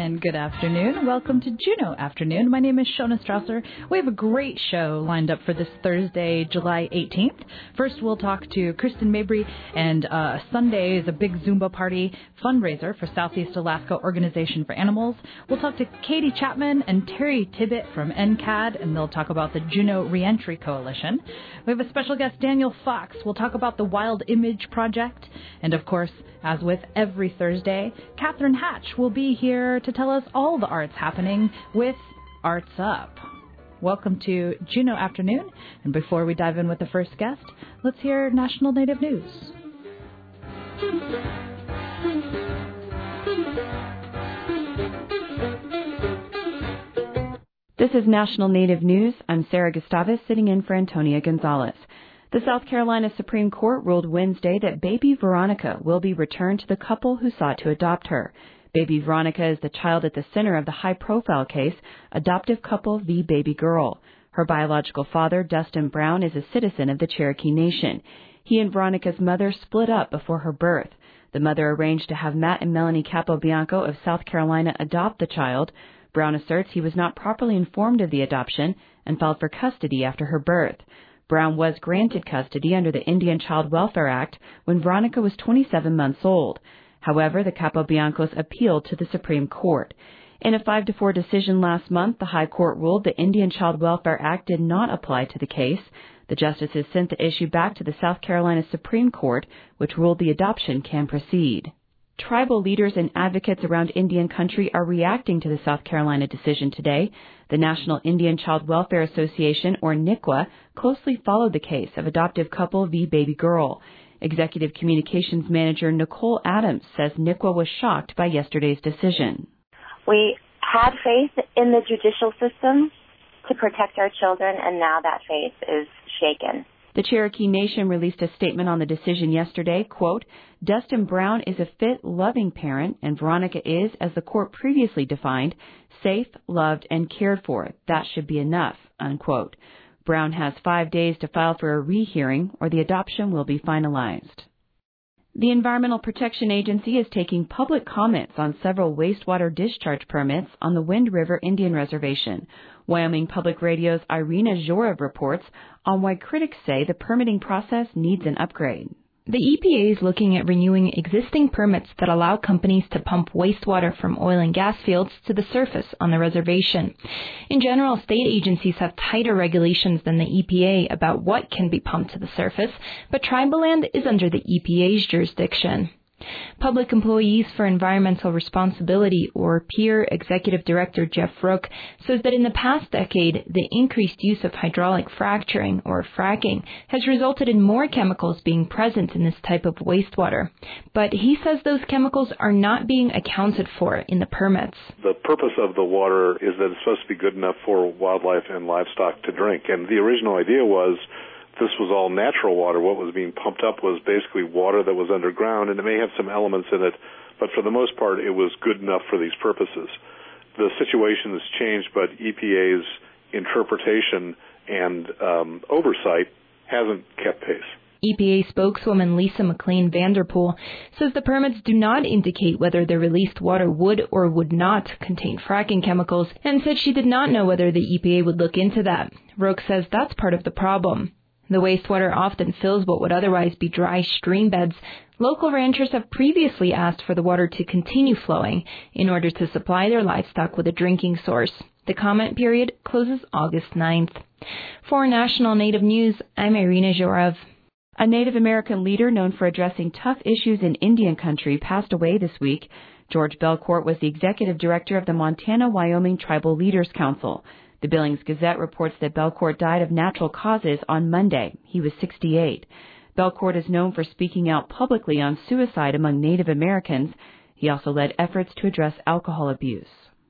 and good afternoon. Welcome to Juneau Afternoon. My name is Shona Strasser. We have a great show lined up for this Thursday, July 18th. First, we'll talk to Kristen Mabry, and Sunday is a big Zumba party fundraiser for Southeast Alaska Organization for Animals. We'll talk to Katie Chapman and Terry Tibbett from NCAD, and they'll talk about the Juneau Reentry Coalition. We have a special guest, Daniel Fox. We'll talk about the Wild Image Project. And, of course, as with every Thursday, Catherine Hatch will be here to tell us all the arts happening with Arts Up. Welcome to Juneau Afternoon. And before we dive in with the first guest, let's hear National Native News. This is National Native News. I'm Sarah Gustavus, sitting in for Antonia Gonzalez. The South Carolina Supreme Court ruled Wednesday that baby Veronica will be returned to the couple who sought to adopt her. Baby Veronica is the child at the center of the high-profile case, Adoptive Couple v. Baby Girl. Her biological father, Dustin Brown, is a citizen of the Cherokee Nation. He and Veronica's mother split up before her birth. The mother arranged to have Matt and Melanie Capobianco of South Carolina adopt the child. Brown asserts he was not properly informed of the adoption and filed for custody after her birth. Brown was granted custody under the Indian Child Welfare Act when Veronica was 27 months old. However, the Capobiancos appealed to the Supreme Court. In a 5-4 decision last month, the High Court ruled the Indian Child Welfare Act did not apply to the case. The justices sent the issue back to the South Carolina Supreme Court, which ruled the adoption can proceed. Tribal leaders and advocates around Indian country are reacting to the South Carolina decision today. The National Indian Child Welfare Association, or NICWA, closely followed the case of Adoptive Couple v. Baby Girl. Executive Communications Manager Nicole Adams says NICWA was shocked by yesterday's decision. We had faith in the judicial system to protect our children, and now that faith is shaken. The Cherokee Nation released a statement on the decision yesterday, quote, Dustin Brown is a fit, loving parent, and Veronica is, as the court previously defined, safe, loved, and cared for. That should be enough, unquote. Brown has 5 days to file for a rehearing, or the adoption will be finalized. The Environmental Protection Agency is taking public comments on several wastewater discharge permits on the Wind River Indian Reservation. Wyoming Public Radio's Irina Zhorov reports on why critics say the permitting process needs an upgrade. The EPA is looking at renewing existing permits that allow companies to pump wastewater from oil and gas fields to the surface on the reservation. In general, state agencies have tighter regulations than the EPA about what can be pumped to the surface, but tribal land is under the EPA's jurisdiction. Public Employees for Environmental Responsibility, or PEER Executive Director Jeff Rook, says that in the past decade, the increased use of hydraulic fracturing, or fracking, has resulted in more chemicals being present in this type of wastewater. But he says those chemicals are not being accounted for in the permits. The purpose of the water is that it's supposed to be good enough for wildlife and livestock to drink. And the original idea was this was all natural water. What was being pumped up was basically water that was underground, and it may have some elements in it, but for the most part, it was good enough for these purposes. The situation has changed, but EPA's interpretation and oversight hasn't kept pace. EPA spokeswoman Lisa McLean Vanderpool says the permits do not indicate whether the released water would or would not contain fracking chemicals, and said she did not know whether the EPA would look into that. Roque says that's part of the problem. The wastewater often fills what would otherwise be dry stream beds. Local ranchers have previously asked for the water to continue flowing in order to supply their livestock with a drinking source. The comment period closes August 9th. For National Native News, I'm Irina Zhorov. A Native American leader known for addressing tough issues in Indian country passed away this week. George Belcourt was the executive director of the Montana-Wyoming Tribal Leaders Council. The Billings Gazette reports that Belcourt died of natural causes on Monday. He was 68. Belcourt is known for speaking out publicly on suicide among Native Americans. He also led efforts to address alcohol abuse.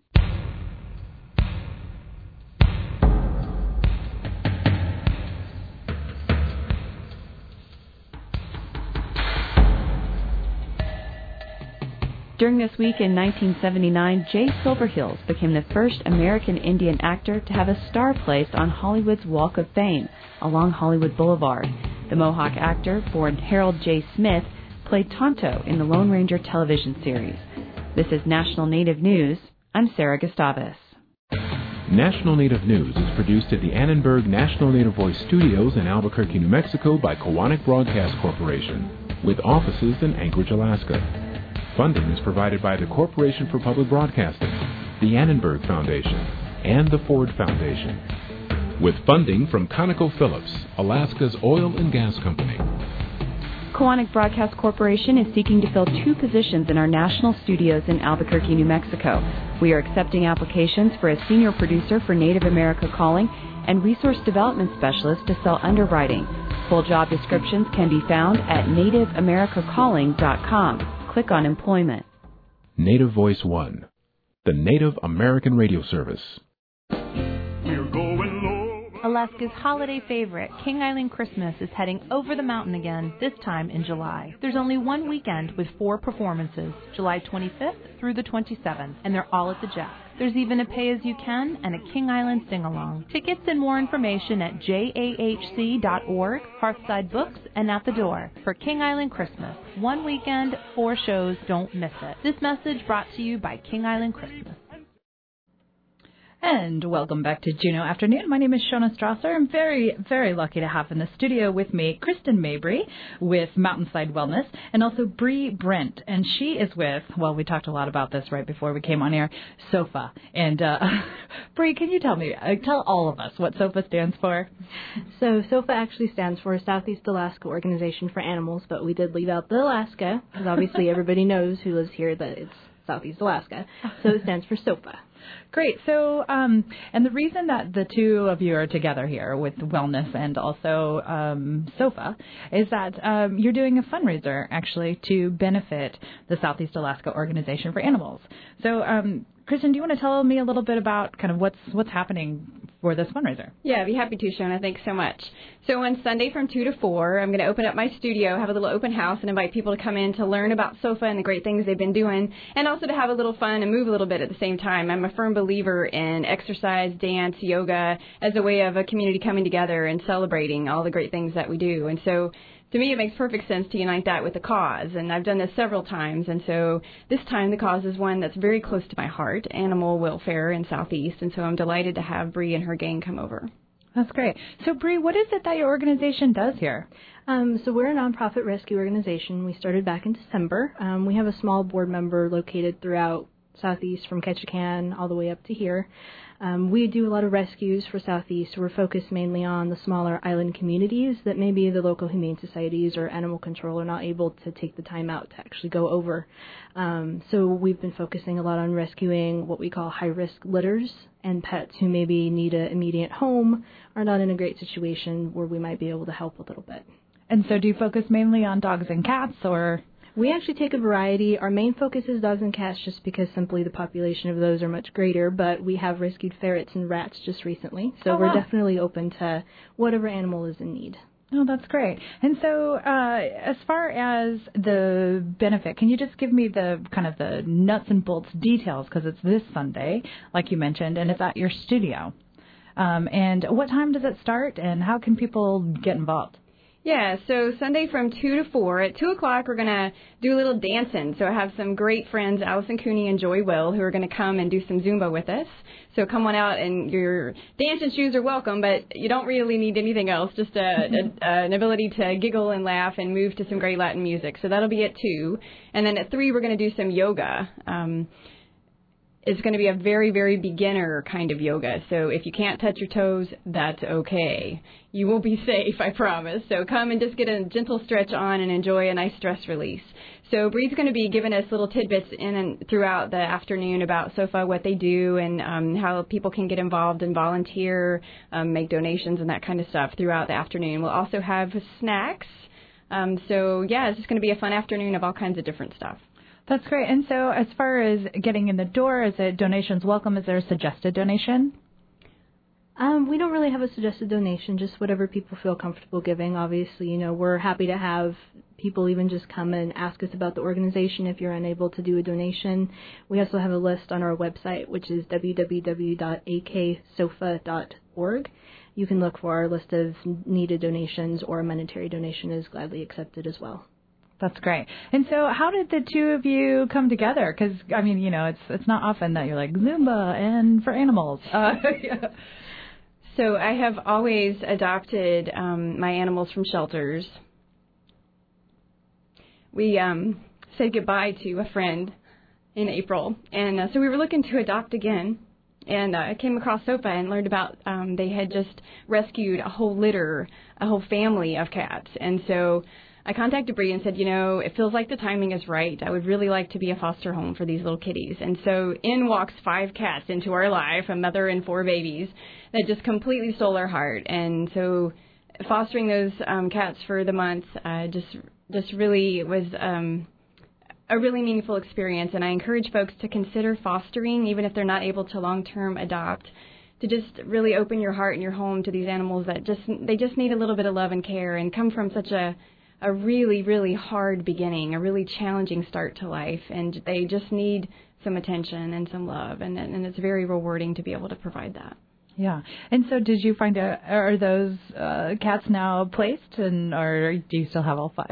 During this week in 1979, Jay Silverheels became the first American Indian actor to have a star placed on Hollywood's Walk of Fame along Hollywood Boulevard. The Mohawk actor, born Harold J. Smith, played Tonto in the Lone Ranger television series. This is National Native News. I'm Sarah Gustavus. National Native News is produced at the Annenberg National Native Voice Studios in Albuquerque, New Mexico by Koahnic Broadcast Corporation, with offices in Anchorage, Alaska. Funding is provided by the Corporation for Public Broadcasting, the Annenberg Foundation, and the Ford Foundation, with funding from ConocoPhillips, Alaska's oil and gas company. Koahnic Broadcast Corporation is seeking to fill 2 positions in our national studios in Albuquerque, New Mexico. We are accepting applications for a senior producer for Native America Calling and resource development specialist to sell underwriting. Full job descriptions can be found at nativeamericacalling.com. Click on Employment. Native Voice One, the Native American Radio Service. Alaska's holiday favorite, King Island Christmas, is heading over the mountain again, this time in July. There's only one weekend with 4 performances, July 25th through the 27th, and they're all at the Jack. There's even a pay-as-you-can and a King Island sing-along. Tickets and more information at jahc.org, Hearthside Books, and at the door. For King Island Christmas, 1 weekend, 4 shows, don't miss it. This message brought to you by King Island Christmas. And welcome back to Juneau Afternoon. My name is Shona Strasser. I'm very, very lucky to have in the studio with me Kristen Mabry with Mountainside Wellness, and also Bree Brent. And she is with, well, we talked a lot about this right before we came on air, SOFA. And Bree, can you tell all of us what SOFA stands for? So SOFA actually stands for Southeast Alaska Organization for Animals, but we did leave out the Alaska, because obviously everybody knows who lives here that it's Southeast Alaska. So it stands for SOFA. Great. So, and the reason that the two of you are together here with Wellness and also SOFA is that you're doing a fundraiser, actually, to benefit the Southeast Alaska Organization for Animals. So, Kristen, do you want to tell me a little bit about kind of what's happening for this fundraiser? Yeah, I'd be happy to, Shona. Thanks so much. So on Sunday from 2 to 4, I'm going to open up my studio, have a little open house, and invite people to come in to learn about SOFA and the great things they've been doing, and also to have a little fun and move a little bit at the same time. I'm a firm believer in exercise, dance, yoga as a way of a community coming together and celebrating all the great things that we do. And so to me, it makes perfect sense to unite that with the cause, and I've done this several times, and so this time the cause is one that's very close to my heart, animal welfare in Southeast, and so I'm delighted to have Bree and her gang come over. That's great. So, Bree, what is it that your organization does here? So we're a nonprofit rescue organization. We started back in December. We have a small board member located throughout Southeast from Ketchikan all the way up to here. We do a lot of rescues for Southeast. We're focused mainly on the smaller island communities that maybe the local humane societies or animal control are not able to take the time out to actually go over. So we've been focusing a lot on rescuing what we call high-risk litters and pets who maybe need an immediate home, are not in a great situation where we might be able to help a little bit. And so do you focus mainly on dogs and cats, or? We actually take a variety. Our main focus is dogs and cats just because simply the population of those are much greater, but we have rescued ferrets and rats just recently, so we're definitely open to whatever animal is in need. Oh, that's great. And so as far as the benefit, can you just give me the kind of the nuts and bolts details, because it's this Sunday, like you mentioned, and it's at your studio. And what time does it start, and how can people get involved? Yeah, so Sunday from 2 to 4. At 2 o'clock, we're going to do a little dancing. So I have some great friends, Allison Cooney and Joy Will, who are going to come and do some Zumba with us. So come on out, and your dancing shoes are welcome, but you don't really need anything else, just an ability to giggle and laugh and move to some great Latin music. So that'll be at 2. And then at 3, we're going to do some yoga. It's going to be a very, very beginner kind of yoga. So if you can't touch your toes, that's okay. You will be safe, I promise. So come and just get a gentle stretch on and enjoy a nice stress release. So Bree's going to be giving us little tidbits in and throughout the afternoon about SOFA, what they do, and how people can get involved and volunteer, make donations and that kind of stuff throughout the afternoon. We'll also have snacks. So, yeah, it's just going to be a fun afternoon of all kinds of different stuff. That's great. And so as far as getting in the door, is it donations welcome? Is there a suggested donation? We don't really have a suggested donation, just whatever people feel comfortable giving. Obviously, we're happy to have people even just come and ask us about the organization if you're unable to do a donation. We also have a list on our website, which is www.aksofa.org. You can look for our list of needed donations, or a monetary donation is gladly accepted as well. That's great. And so how did the two of you come together? Because, I mean, you know, it's not often that you're like Zumba and for animals. Yeah. So I have always adopted my animals from shelters. We said goodbye to a friend in April, and so we were looking to adopt again. And I came across SOFA and learned about they had just rescued a whole litter, a whole family of cats. And so I contacted Bree and said, you know, it feels like the timing is right. I would really like to be a foster home for these little kitties. And so in walks 5 cats into our life, a mother and 4 babies, that just completely stole our heart. And so fostering those cats for the month just really was a really meaningful experience. And I encourage folks to consider fostering, even if they're not able to long-term adopt, to just really open your heart and your home to these animals that they just need a little bit of love and care and come from such a really, really hard beginning, a really challenging start to life, and they just need some attention and some love, and it's very rewarding to be able to provide that. Yeah. And so did you find are those cats now placed, or do you still have all 5?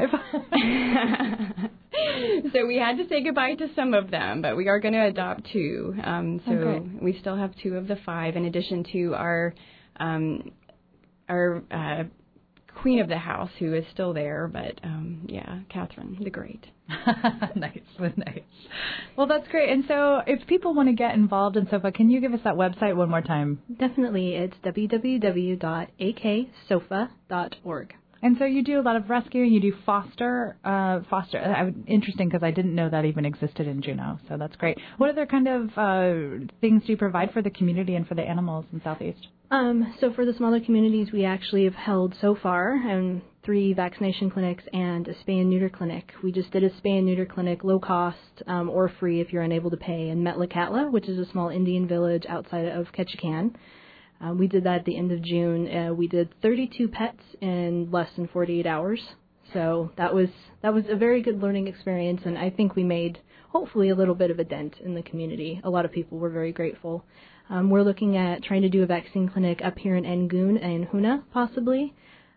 So we had to say goodbye to some of them, but we are going to adopt 2. We still have 2 of the 5 in addition to our queen of the house, who is still there, but Catherine the Great. Nice. Well, that's great. And so if people want to get involved in SOFA, can you give us that website one more time? Definitely. It's www.aksofa.org. And so you do a lot of rescuing. You do foster. Interesting, because I didn't know that even existed in Juneau. So that's great. What other kind of things do you provide for the community and for the animals in Southeast? So for the smaller communities, we actually have held so far 3 vaccination clinics and a spay and neuter clinic. We just did a spay and neuter clinic, low cost or free if you're unable to pay, in Metlakatla, which is a small Indian village outside of Ketchikan. We did that at the end of June. We did 32 pets in less than 48 hours. So that was a very good learning experience, and I think we made hopefully a little bit of a dent in the community. A lot of people were very grateful. We're looking at trying to do a vaccine clinic up here in Engun and Huna, possibly.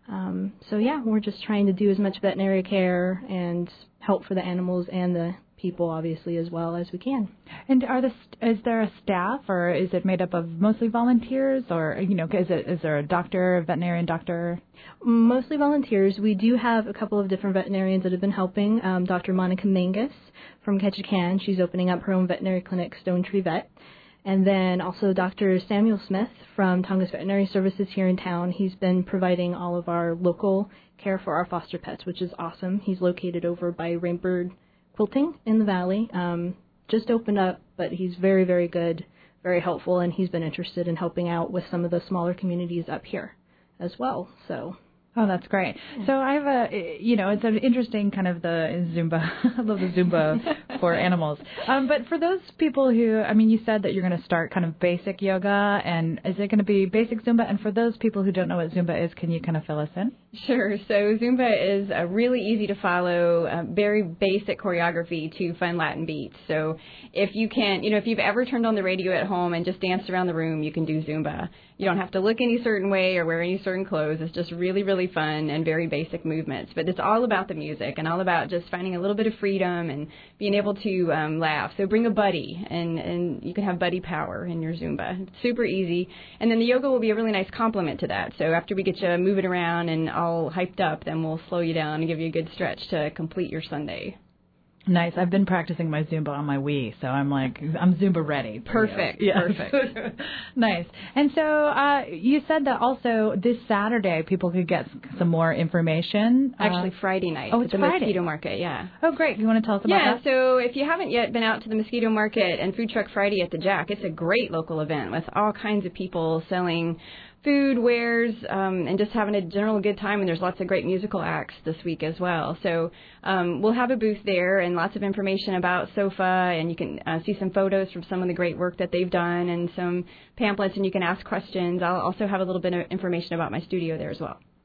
We're just trying to do as much veterinary care and help for the animals and the people, obviously, as well as we can. And is there a staff, or is it made up of mostly volunteers, or is there a doctor, a veterinarian doctor? Mostly volunteers. We do have a couple of different veterinarians that have been helping. Dr. Monica Mangus from Ketchikan, she's opening up her own veterinary clinic, Stone Tree Vet. And then also Dr. Samuel Smith from Tongass Veterinary Services here in town. He's been providing all of our local care for our foster pets, which is awesome. He's located over by Rainbird Quilting in the valley. Just opened up, but he's very, very good, very helpful, and he's been interested in helping out with some of the smaller communities up here as well. So. Oh, that's great. So I have it's an interesting kind of the Zumba. I love the Zumba for animals. But for those people who, you said that you're going to start kind of basic yoga, and is it going to be basic Zumba? And for those people who don't know what Zumba is, can you kind of fill us in? Sure. So Zumba is a really easy to follow, very basic choreography to fun Latin beats. So if you can, if you've ever turned on the radio at home and just danced around the room, you can do Zumba. You don't have to look any certain way or wear any certain clothes. It's just really, really fun and very basic movements. But it's all about the music and all about just finding a little bit of freedom and being able to laugh. So bring a buddy, and you can have buddy power in your Zumba. It's super easy. And then the yoga will be a really nice complement to that. So after we get you moving around and all hyped up, then we'll slow you down and give you a good stretch to complete your Sunday. Nice. I've been practicing my Zumba on my Wii, so I'm Zumba ready. Perfect. Yeah. Perfect. Nice. And so you said that also this Saturday people could get some more information. Actually, Friday night at the Friday. Mosquito Market, yeah. Oh, great. You want to tell us about that? Yeah, so if you haven't yet been out to the Mosquito Market and Food Truck Friday at the Jack, it's a great local event with all kinds of people selling food, wares, and just having a general good time. And there's lots of great musical acts this week as well. So we'll have a booth there and lots of information about SOFA, and you can see some photos from some of the great work that they've done and some pamphlets, and you can ask questions. I'll also have a little bit of information about my studio there as well.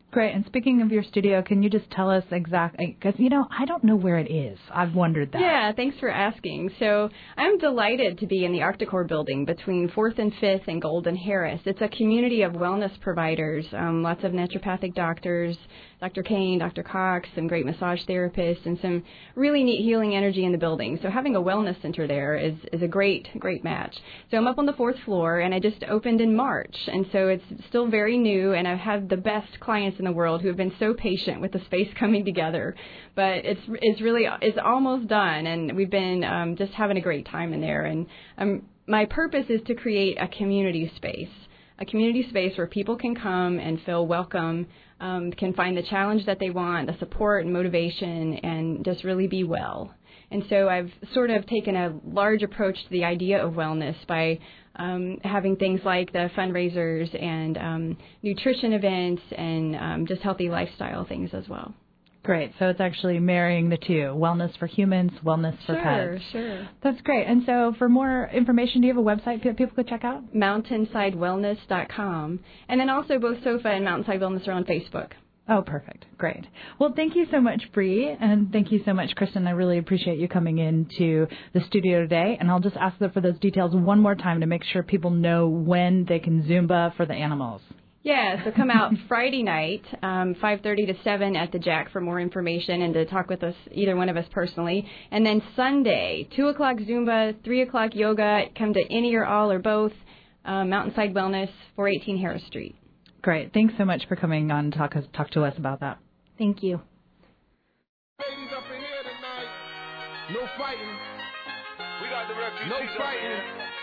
Great. And speaking of your studio, can you just tell us exactly, because, I don't know where it is. I've wondered that. Yeah, thanks for asking. So I'm delighted to be in the Arcticor building between 4th and 5th and Golden Harris. It's a community of wellness providers, lots of naturopathic doctors, Dr. Kane, Dr. Cox, some great massage therapists, and some really neat healing energy in the building. So having a wellness center there is a great match. So I'm up on the 4th floor, and I just opened in March. And so it's still very new, and I've had the best clients in the world who have been so patient with the space coming together. But it's almost done, and we've been just having a great time in there. And my purpose is to create a community space where people can come and feel welcome, can find the challenge that they want, the support and motivation, and just really be well. And so I've sort of taken a large approach to the idea of wellness by having things like the fundraisers and nutrition events and just healthy lifestyle things as well. Great. So it's actually marrying the two, wellness for humans, wellness for pets. Sure. That's great. And so for more information, do you have a website that people could check out? MountainsideWellness.com. And then also both SOFA and Mountainside Wellness are on Facebook. Oh, perfect. Great. Well, thank you so much, Bree, and thank you so much, Kristen. I really appreciate you coming into the studio today, and I'll just ask them for those details one more time to make sure people know when they can Zumba for the animals. Yeah, so come out Friday night, 5:30 to 7 at the Jack for more information and to talk with us, either one of us personally. And then Sunday, 2 o'clock Zumba, 3 o'clock yoga. Come to any or all or both, Mountainside Wellness, 418 Harris Street. Great. Thanks so much for coming on and talk to us about that. Thank you. Ladies up in here tonight. No fighting. We got the refugees. No fighting.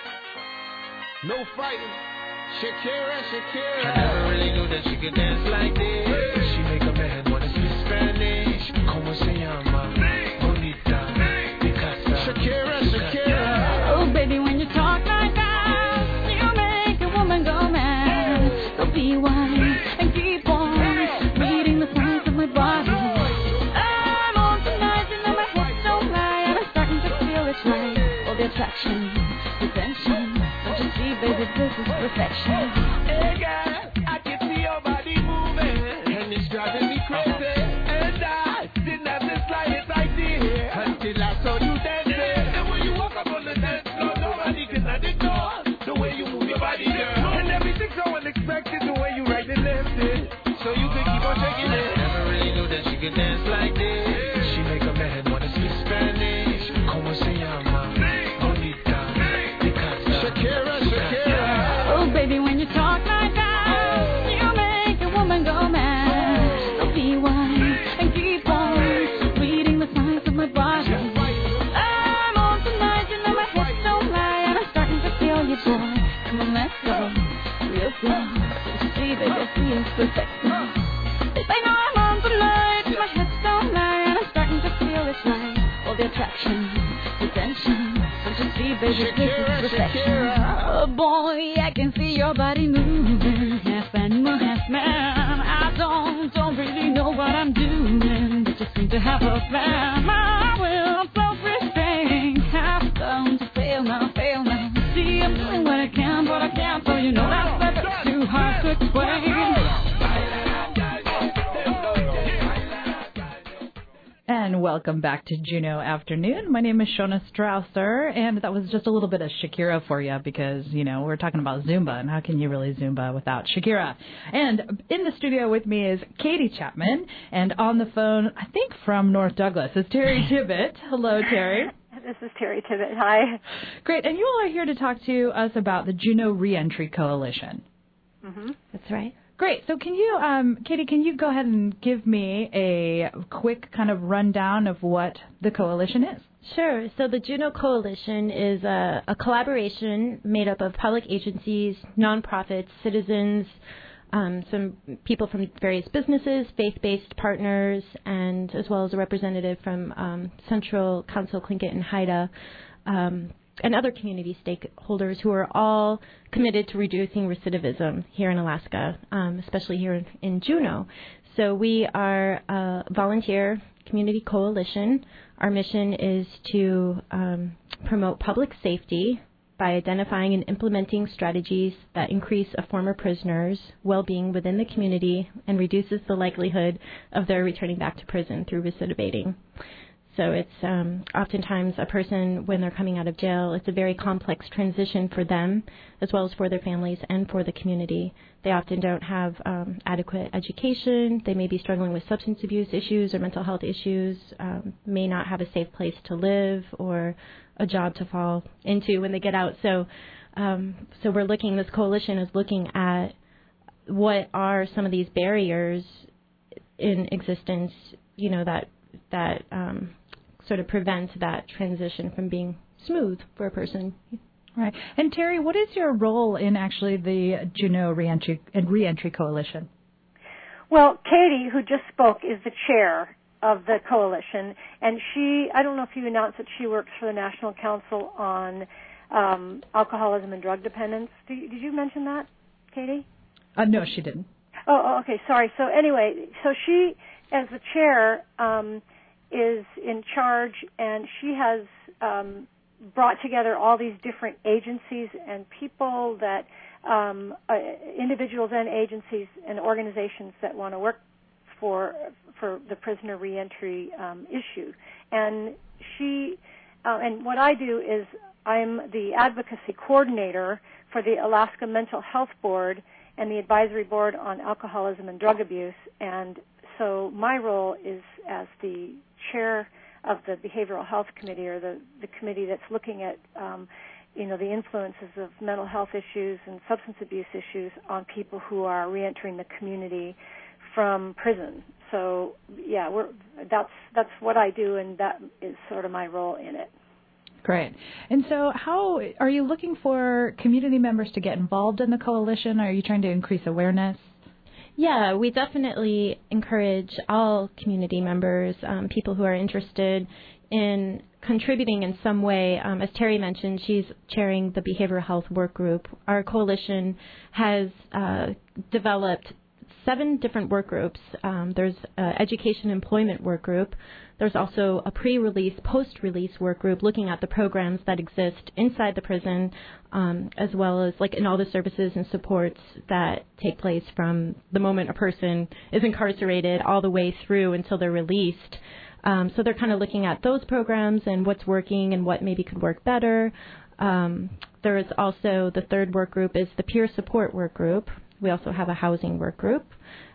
No fighting. Shakira. I never really knew that she could dance like this. She make a man wanna speak Spanish. Como se llama? Bonita. Picasa. Shakira. Oh, baby, when you talk like that, you make a woman go mad. So be wise and keep on reading the signs of my body. I'm on tonight, you know my hips don't lie, and I'm starting to feel it's right. All the attraction, the tension. Don't you see, baby, this is perfection. Hey girl, I can see your body moving, and it's driving me crazy. And I didn't have the slightest idea until I saw you dancing. And when you walk up on the dance floor, nobody can ignore the way you move your body, girl. And everything's so unexpected, the way you right and left it, so you can keep on shaking it. Never really knew that she could dance like this. She make a man wanna speak Spanish. Como se llama? Bonita. Picasa. Shakira. Oh, baby, when you talk like that, you make a woman go mad. So be wise and keep on reading the signs of my body. I'm on tonight, you know my hips don't lie, and I'm starting to feel you, boy. Come on, let's go, real slow. Don't you see, baby, I see it's perfection. I know I'm on tonight, my hips don't lie, and I'm starting to feel it's right. All the attraction, the tension. Don't you see, baby, this is perfection. Oh boy, I can see your body moving, half animal, half man. I don't really know what I'm doing, but just seem to have a plan. My will, self-restraint, have come to fail now. See, I'm doing what I can, but I can't, so you know that's too hard to explain. And welcome back to Juno Afternoon. My name is Shona Strausser, and that was just a little bit of Shakira for you because, we're talking about Zumba, and how can you really Zumba without Shakira? And in the studio with me is Katie Chapman, and on the phone, I think from North Douglas, is Terry Tibbett. Hello, Terry. This is Terry Tibbett. Hi. Great, and you all are here to talk to us about the Juno Reentry Coalition. Mm-hmm. That's right. Great. So can you, Katie, can you go ahead and give me a quick kind of rundown of what the coalition is? Sure. So the Juno Coalition is a collaboration made up of public agencies, nonprofits, citizens, some people from various businesses, faith-based partners, and as well as a representative from Central Council, Tlingit, and Haida, and other community stakeholders who are all committed to reducing recidivism here in Alaska, especially here in Juneau. So we are a volunteer community coalition. Our mission is to promote public safety, by identifying and implementing strategies that increase a former prisoner's well-being within the community and reduces the likelihood of their returning back to prison through recidivating. So it's oftentimes a person, when they're coming out of jail, it's a very complex transition for them, as well as for their families and for the community. They often don't have adequate education. They may be struggling with substance abuse issues or mental health issues, may not have a safe place to live or a job to fall into when they get out. So we're looking, this coalition is looking at what are some of these barriers in existence, you know, that sort of prevent that transition from being smooth for a person. Right. And Terry, what is your role in actually the Juneau Reentry Coalition? Well, Katie, who just spoke, is the chair of the coalition, and I don't know if you announced that she works for the National Council on Alcoholism and Drug Dependence. Did you mention that, Katie? No, she didn't. Oh, okay, sorry. So anyway, so she, as the chair, is in charge, and she has brought together all these different agencies and people that, individuals and agencies and organizations that want to work for the prisoner reentry issue. And and what I do is I'm the advocacy coordinator for the Alaska Mental Health Board and the Advisory Board on Alcoholism and Drug Abuse. And so my role is as the chair of the Behavioral Health Committee, or the committee that's looking at the influences of mental health issues and substance abuse issues on people who are reentering the community from prison. So yeah, that's what I do, and that is sort of my role in it. Great. And so how are you looking for community members to get involved in the coalition? Are you trying to increase awareness? Yeah, we definitely encourage all community members, people who are interested in contributing in some way. As Terry mentioned, she's chairing the Behavioral Health Work Group. Our coalition has developed 7 different work groups. There's an education employment work group. There's also a pre-release, post-release work group looking at the programs that exist inside the prison, as well as like in all the services and supports that take place from the moment a person is incarcerated all the way through until they're released. So they're kind of looking at those programs and what's working and what maybe could work better. There is also the third work group is the peer support work group. We also have a housing work group.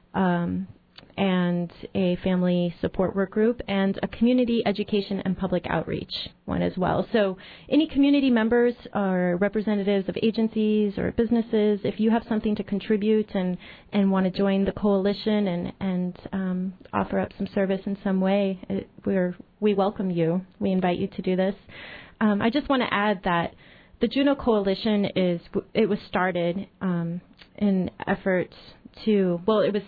And a family support work group, and a community education and public outreach one as well. So any community members or representatives of agencies or businesses, if you have something to contribute and want to join the coalition and offer up some service in some way, we welcome you. We invite you to do this. I just want to add that the Juneau Coalition it was started in efforts to, well, it was,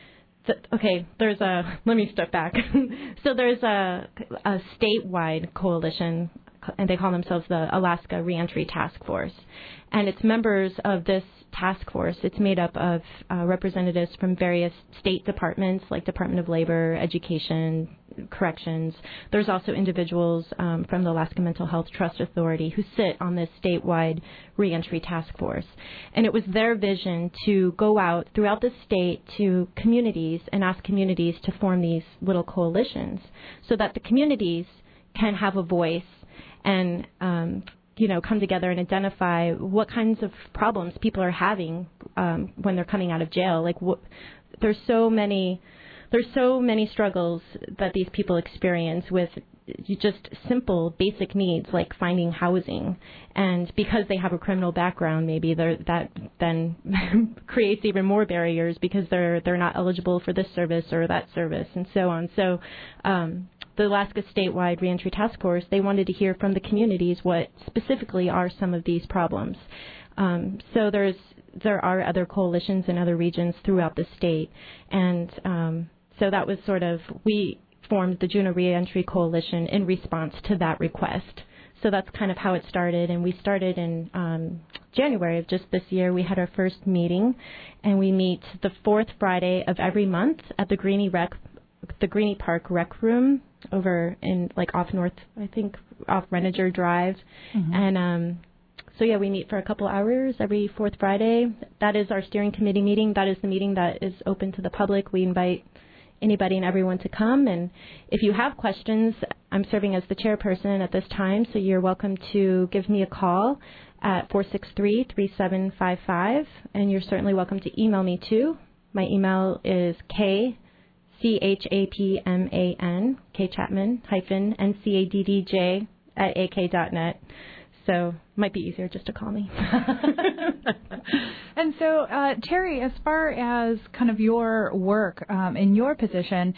let me step back. So there's a statewide coalition, and they call themselves the Alaska Reentry Task Force. And it's members of this task force. It's made up of representatives from various state departments like Department of Labor, Education, Corrections. There's also individuals from the Alaska Mental Health Trust Authority who sit on this statewide reentry task force. And it was their vision to go out throughout the state to communities and ask communities to form these little coalitions so that the communities can have a voice and come together and identify what kinds of problems people are having when they're coming out of jail. Like, there's so many struggles that these people experience with just simple, basic needs like finding housing. And because they have a criminal background, maybe that then creates even more barriers because they're not eligible for this service or that service and so on. So the Alaska Statewide Reentry Task Force, they wanted to hear from the communities what specifically are some of these problems. So there are other coalitions in other regions throughout the state. And so that was we formed the Juneau Reentry Coalition in response to that request. So that's kind of how it started. And we started in January of just this year. We had our first meeting, and we meet the fourth Friday of every month at the Greenie Park Rec Room over in off Renager Drive. Mm-hmm. And yeah, we meet for a couple hours every fourth Friday. That is our steering committee meeting. That is the meeting that is open to the public. We invite anybody and everyone to come. And if you have questions, I'm serving as the chairperson at this time, so you're welcome to give me a call at 463-3755, and you're certainly welcome to email me too. My email is KCHAPMAN, KChapman-NCADDJ@ak.net. So might be easier just to call me. And so, Terry, as far as kind of your work in your position,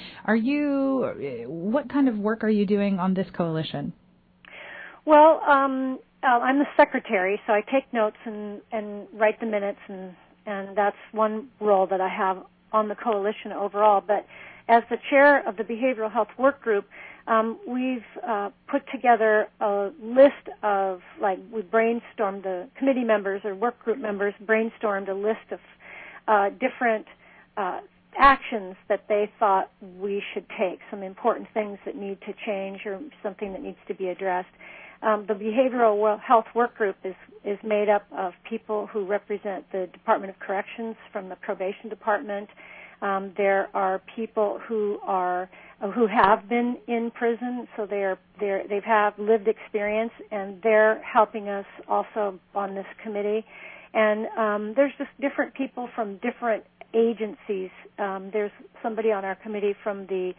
what kind of work are you doing on this coalition? Well, I'm the secretary, so I take notes and write the minutes, and that's one role that I have on the coalition overall. But as the chair of the Behavioral Health Work Group, we've put together a list of, we brainstormed, the committee members or work group members brainstormed a list of different actions that they thought we should take, some important things that need to change or something that needs to be addressed. The Behavioral Health Work Group is made up of people who represent the Department of Corrections from the Probation Department. There are people who have been in prison, so they have lived experience, and they're helping us also on this committee. And there's just different people from different agencies. There's somebody on our committee from the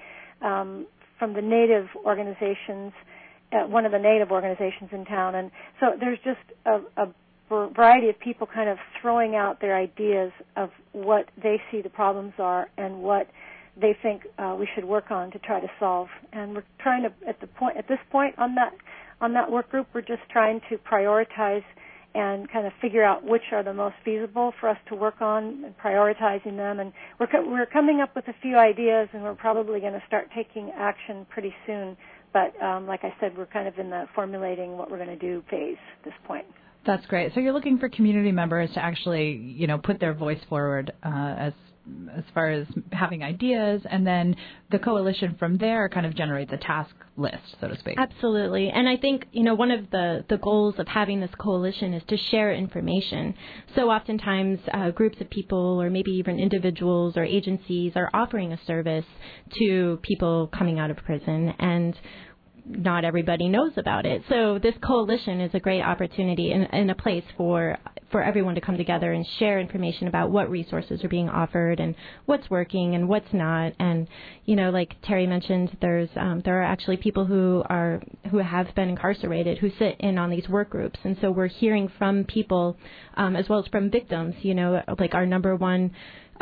Native organizations, one of the Native organizations in town, and so there's just a variety of people kind of throwing out their ideas of what they see the problems are and what they think we should work on to try to solve. And we're trying to, at this point on that work group, we're just trying to prioritize and kind of figure out which are the most feasible for us to work on and prioritizing them. And we're coming up with a few ideas, and we're probably going to start taking action pretty soon. But like I said, we're kind of in the formulating what we're going to do phase at this point. That's great. So you're looking for community members to actually, put their voice forward as far as having ideas, and then the coalition from there kind of generates a task list, so to speak. Absolutely. And I think, one of the goals of having this coalition is to share information. So oftentimes groups of people or maybe even individuals or agencies are offering a service to people coming out of prison, and not everybody knows about it. So this coalition is a great opportunity and a place for everyone to come together and share information about what resources are being offered and what's working and what's not. And, like Terry mentioned, there are actually people who have been incarcerated who sit in on these work groups. And so we're hearing from people as well as from victims, like our number one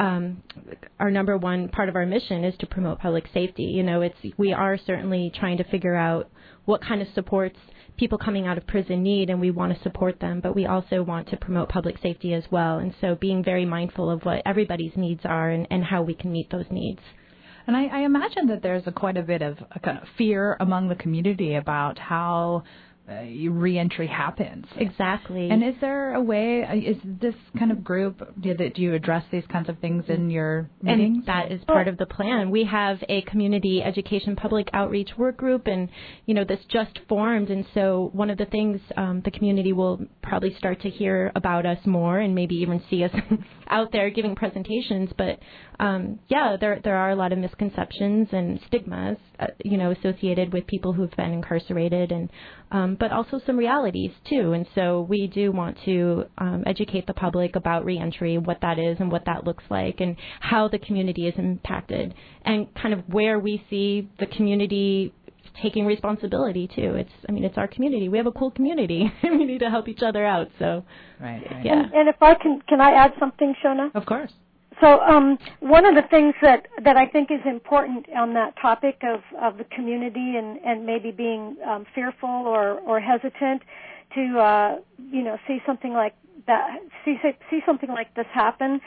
part of our mission is to promote public safety. We are certainly trying to figure out what kind of supports people coming out of prison need, and we want to support them, but we also want to promote public safety as well. And so being very mindful of what everybody's needs are and how we can meet those needs. And I imagine that there's quite a bit of kind of fear among the community about how reentry happens. Exactly. And is there a way, is this kind of group, do you address these kinds of things in your meetings? And that is part of the plan. We have a community education public outreach work group, and, this just formed. And so one of the things the community will probably start to hear about us more and maybe even see us out there giving presentations. But, there are a lot of misconceptions and stigmas, associated with people who've been incarcerated, and but also some realities, too. And so we do want to educate the public about reentry, what that is and what that looks like, and how the community is impacted, and kind of where we see the community taking responsibility, too. It's our community. We have a cool community. We need to help each other out. So, right. Yeah. And if I can I add something, Shona? Of course. So one of the things that I think is important on that topic of the community and maybe being fearful or hesitant to see something like that, see something like this happen,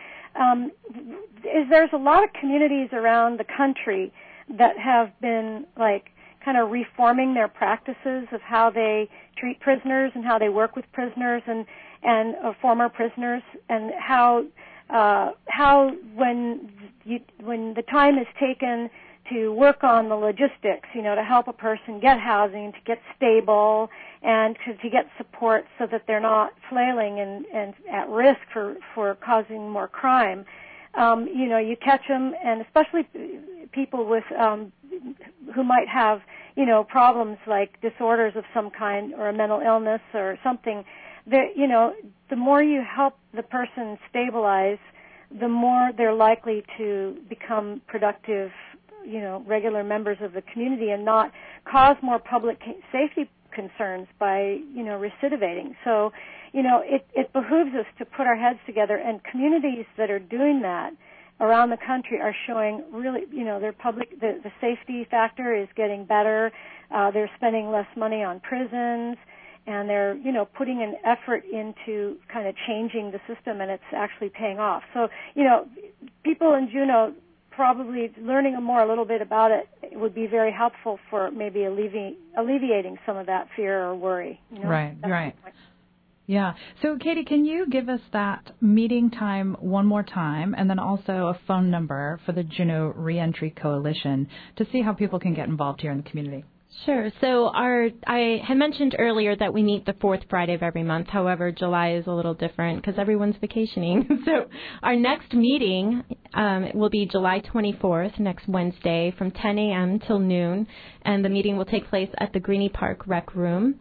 is there's a lot of communities around the country that have been kind of reforming their practices of how they treat prisoners and how they work with prisoners and former prisoners, and how when the time is taken to work on the logistics, to help a person get housing, to get stable, and to get support so that they're not flailing and at risk for causing more crime. You catch them, and especially people with who might have, problems like disorders of some kind or a mental illness or something. The more you help the person stabilize, the more they're likely to become productive, regular members of the community and not cause more public safety concerns by, recidivating. So, it behooves us to put our heads together, and communities that are doing that around the country are showing really, their the safety factor is getting better. They're spending less money on prisons, and they're, putting an effort into kind of changing the system, and it's actually paying off. So, people in Juneau probably learning a little bit about it would be very helpful for maybe alleviating some of that fear or worry. Right. Yeah. So, Katie, can you give us that meeting time one more time, and then also a phone number for the Juneau Reentry Coalition to see how people can get involved here in the community? Sure. So I had mentioned earlier that we meet the fourth Friday of every month. However, July is a little different because everyone's vacationing. So our next meeting will be July 24th, next Wednesday, from 10 a.m. till noon. And the meeting will take place at the Greenie Park Rec Room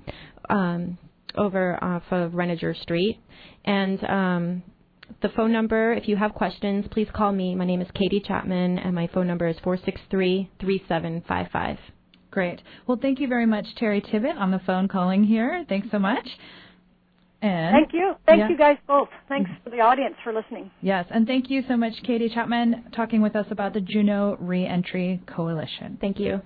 over off of Renninger Street. And the phone number, if you have questions, please call me. My name is Katie Chapman, and my phone number is 463-3755. Great. Well, thank you very much, Terry Tibbett, on the phone calling here. Thanks so much. And thank you. Thank you guys both. Thanks for the audience for listening. Yes, and thank you so much, Katie Chapman, talking with us about the Juneau Reentry Coalition. Thank you.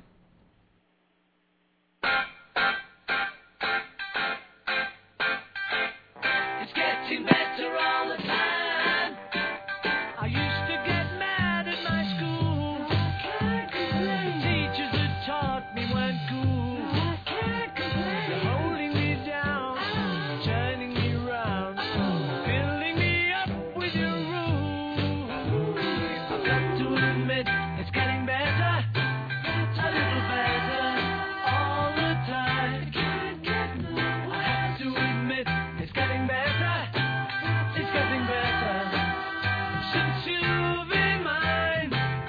It's getting better all the time. I used to get mad at my school. Teachers that taught me weren't cool. They're holding me down, turning me round, filling me up with your rules. I've got to admit, it's getting better, a little better all the time. I have to admit, it's getting better, it's getting better since you've been mine.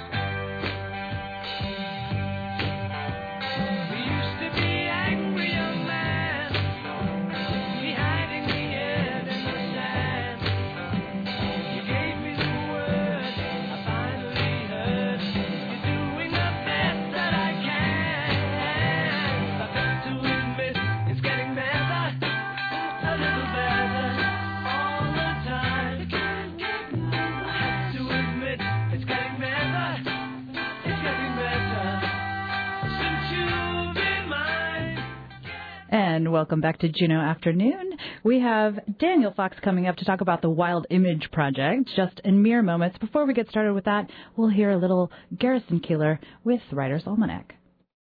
We used to be angry young man, we hiding the head in the sand. You gave me the word, I finally heard. You're doing the best that I can. I've got to admit, it's getting better, a little better all the time. I have to admit, it's getting better, it's getting better since you've been mine. And welcome back to Juneau Afternoon. We have Daniel Fox coming up to talk about the Wild Image Project just in mere moments. Before we get started with that, we'll hear a little Garrison Keillor with Writer's Almanac.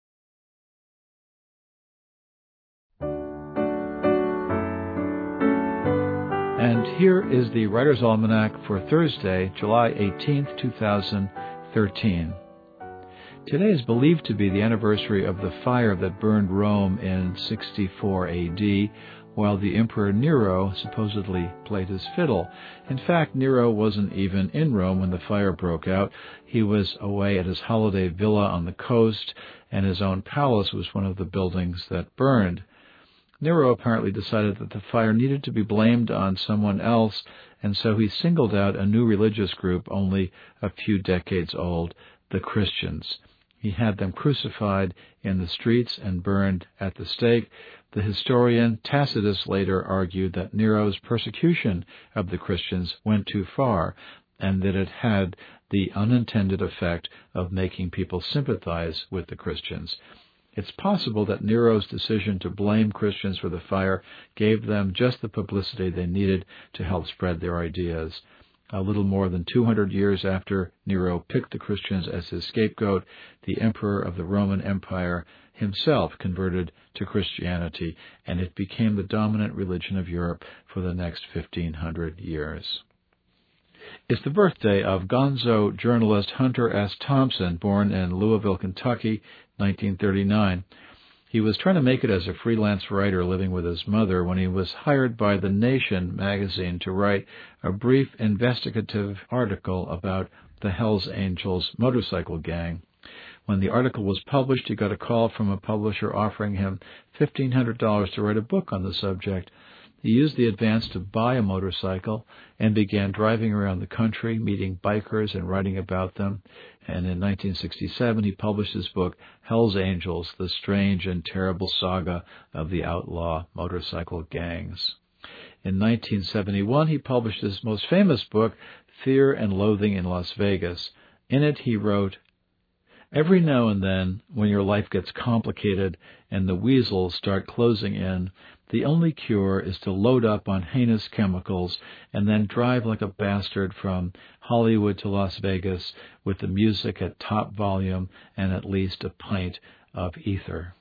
And here is the Writer's Almanac for Thursday, July 18th, 2013. Today is believed to be the anniversary of the fire that burned Rome in 64 A.D., while the Emperor Nero supposedly played his fiddle. In fact, Nero wasn't even in Rome when the fire broke out. He was away at his holiday villa on the coast, and his own palace was one of the buildings that burned. Nero apparently decided that the fire needed to be blamed on someone else, and so he singled out a new religious group only a few decades old, the Christians. He had them crucified in the streets and burned at the stake. The historian Tacitus later argued that Nero's persecution of the Christians went too far, and that it had the unintended effect of making people sympathize with the Christians. It's possible that Nero's decision to blame Christians for the fire gave them just the publicity they needed to help spread their ideas. A little more than 200 years after Nero picked the Christians as his scapegoat, the emperor of the Roman Empire himself converted to Christianity, and it became the dominant religion of Europe for the next 1,500 years. It's the birthday of gonzo journalist Hunter S. Thompson, born in Louisville, Kentucky, 1939. He was trying to make it as a freelance writer living with his mother when he was hired by The Nation magazine to write a brief investigative article about the Hells Angels motorcycle gang. When the article was published, he got a call from a publisher offering him $1,500 to write a book on the subject. He used the advance to buy a motorcycle and began driving around the country, meeting bikers and writing about them. And in 1967, he published his book, Hells Angels, The Strange and Terrible Saga of the Outlaw Motorcycle Gangs. In 1971, he published his most famous book, Fear and Loathing in Las Vegas. In it, he wrote, "Every now and then, when your life gets complicated and the weasels start closing in, the only cure is to load up on heinous chemicals and then drive like a bastard from Hollywood to Las Vegas with the music at top volume and at least a pint of ether."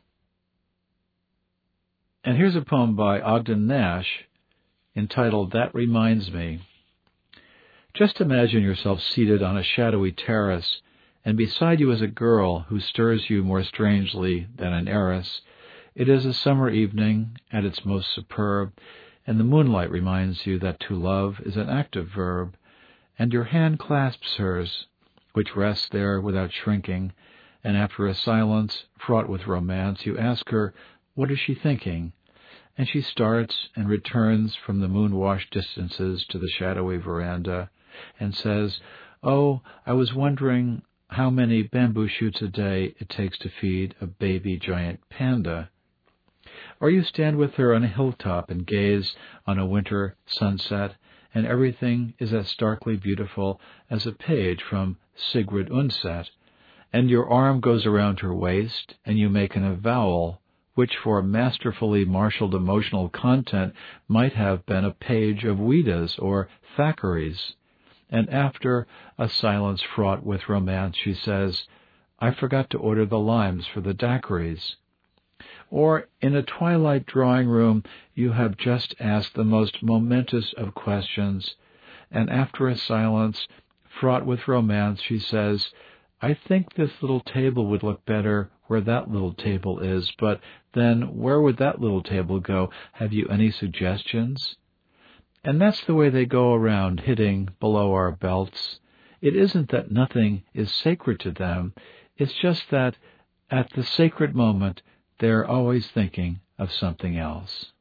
And here's a poem by Ogden Nash entitled That Reminds Me. Just imagine yourself seated on a shadowy terrace, and beside you is a girl who stirs you more strangely than an heiress. It is a summer evening at its most superb, and the moonlight reminds you that to love is an active verb, and your hand clasps hers, which rests there without shrinking, and after a silence fraught with romance, you ask her, what is she thinking? And she starts and returns from the moon-washed distances to the shadowy veranda, and says, "Oh, I was wondering how many bamboo shoots a day it takes to feed a baby giant panda." Or you stand with her on a hilltop and gaze on a winter sunset, and everything is as starkly beautiful as a page from Sigrid Undset, and your arm goes around her waist, and you make an avowal, which for masterfully marshaled emotional content might have been a page of Ouida's or Thackeray's. And after a silence fraught with romance, she says, "I forgot to order the limes for the daiquiris." Or in a twilight drawing room, you have just asked the most momentous of questions, and after a silence fraught with romance, she says, "I think this little table would look better where that little table is, but then where would that little table go? Have you any suggestions?" And that's the way they go around, hitting below our belts. It isn't that nothing is sacred to them. It's just that at the sacred moment, they're always thinking of something else.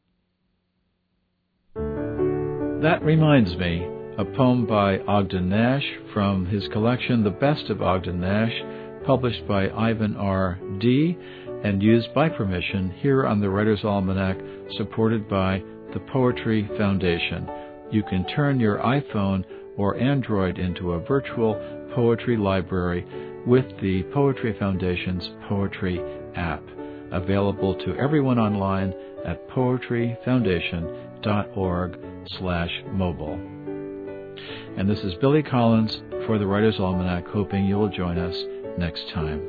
That Reminds Me, a poem by Ogden Nash from his collection The Best of Ogden Nash, published by Ivan R. D. and used by permission here on the Writer's Almanac, supported by the Poetry Foundation. You can turn your iPhone or Android into a virtual poetry library with the Poetry Foundation's Poetry app, available to everyone online at poetryfoundation.org/mobile. And this is Billy Collins for the Writer's Almanac, hoping you will join us next time.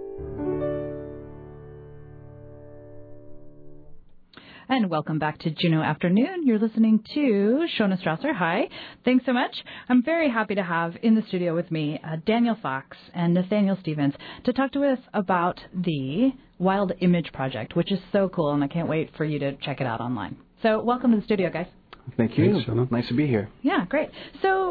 And welcome back to Juno Afternoon. You're listening to Shona Strasser. Hi. Thanks so much. I'm very happy to have in the studio with me Daniel Fox and Nathaniel Stevens to talk to us about the Wild Image Project, which is so cool, and I can't wait for you to check it out online. So welcome to the studio, guys. Thank you. Thanks, Shona. Nice to be here. Yeah, great. So,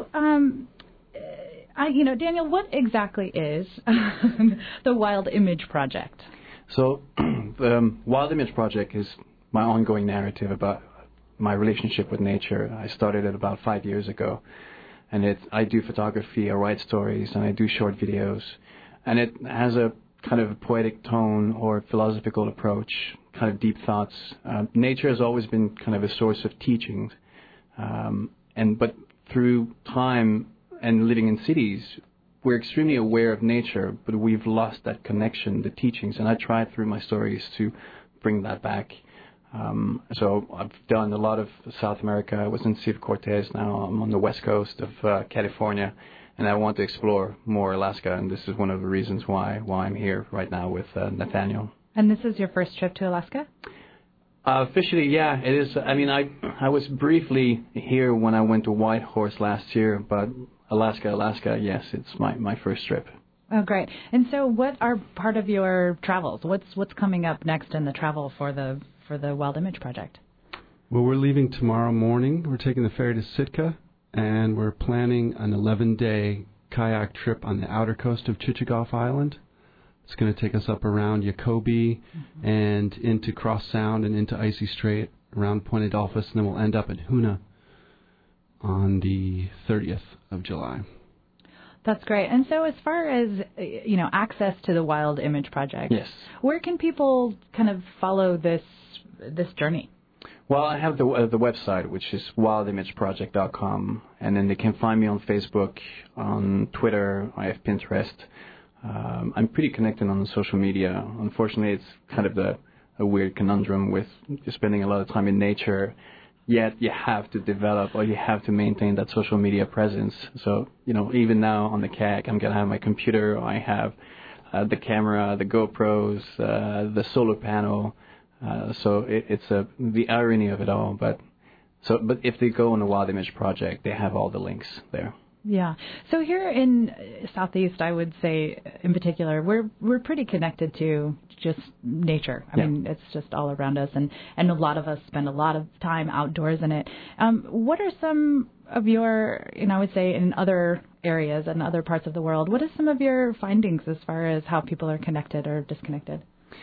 Daniel, what exactly is the Wild Image Project? So the Wild Image Project is my ongoing narrative about my relationship with nature. I started it about 5 years ago, and I do photography, I write stories, and I do short videos, and it has a kind of a poetic tone or philosophical approach, kind of deep thoughts. Nature has always been kind of a source of teachings, but through time and living in cities, we're extremely aware of nature, but we've lost that connection, the teachings, and I try through my stories to bring that back. So I've done a lot of South America. I was in Cedar Cortez. Now I'm on the west coast of California, and I want to explore more Alaska, and this is one of the reasons why I'm here right now with Nathaniel. And this is your first trip to Alaska? Officially, yeah, it is. I mean, I was briefly here when I went to Whitehorse last year, but Alaska, yes, it's my first trip. Oh, great. And so what are part of your travels? What's coming up next in the travel for the Wild Image Project? Well, we're leaving tomorrow morning. We're taking the ferry to Sitka, and we're planning an 11-day kayak trip on the outer coast of Chichagof Island. It's going to take us up around Yakobi and into Cross Sound and into Icy Strait around Point Adolphus, and then we'll end up at Hoonah on the 30th of July. That's great. And so as far as, access to the Wild Image Project, yes, where can people kind of follow this journey? Well, I have the website, which is wildimageproject.com, and then they can find me on Facebook, on Twitter. I have Pinterest. I'm pretty connected on social media. Unfortunately, it's kind of a weird conundrum with spending a lot of time in nature, yet you have to develop or you have to maintain that social media presence. So, even now on the kayak, I'm going to have my computer. I have the camera, the GoPros, the solar panel. So it's the irony of it all. But if they go on the Wild Image Project, they have all the links there. Yeah. So here in Southeast, I would say in particular, we're pretty connected to just nature. I mean, it's just all around us, and a lot of us spend a lot of time outdoors in it. What are some of your, I would say in other areas and other parts of the world, what are some of your findings as far as how people are connected or disconnected?